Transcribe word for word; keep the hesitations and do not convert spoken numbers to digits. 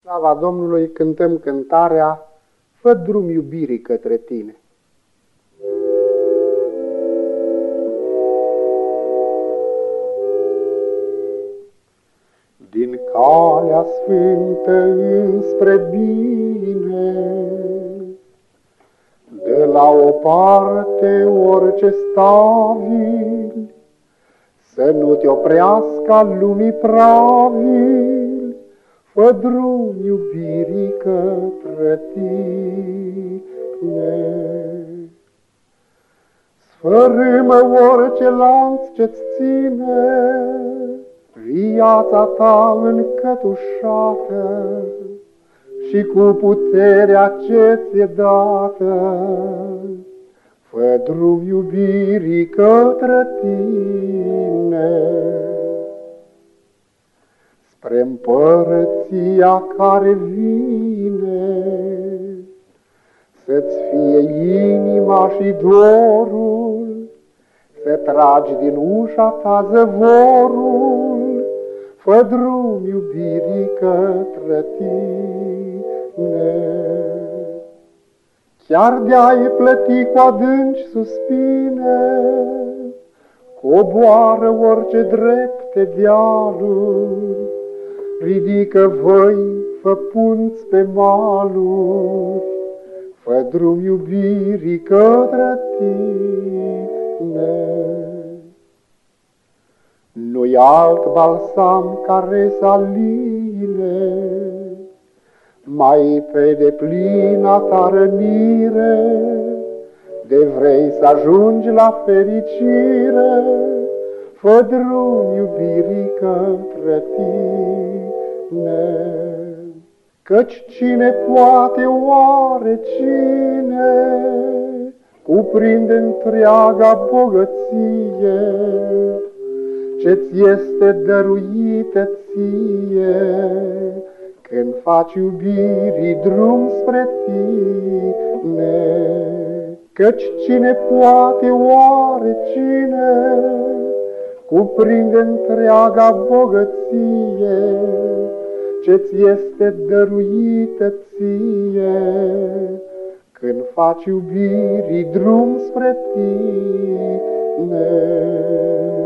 Slava Domnului, cântăm cântarea Fă drum iubirii către tine. Din calea sfântă înspre bine, de la o parte orice stavil, să nu te oprească al lumii pravil. Fă drum iubirii către tine. Sfărâmă orice lanț ce-ți ține viața ta încătușată și cu puterea ce ți-e dată. Fă drum iubirii către tine. Spre împărăția care vine, să-ți fie inima și dorul, să tragi din ușa ta zăvorul. Fă drum iubirii către tine. Chiar de-ai plăti cu adânci suspine, coboară orice drepte dealuri, ridică văi, fă punți pe maluri. Fă drum iubirii către tine. Nu-i alt balsam care să aline mai pe deplina ta rănire, de vrei să ajungi la fericire. Fă drum iubirii către tine. Căci cine poate, oare cine, cuprinde întreaga bogăție ce-ți este dăruită ție, când faci iubirii drum spre tine. Căci cine poate, oare cine, cuprinde întreaga bogăție ce-ți este dăruită ție, când faci iubirii drum spre tine.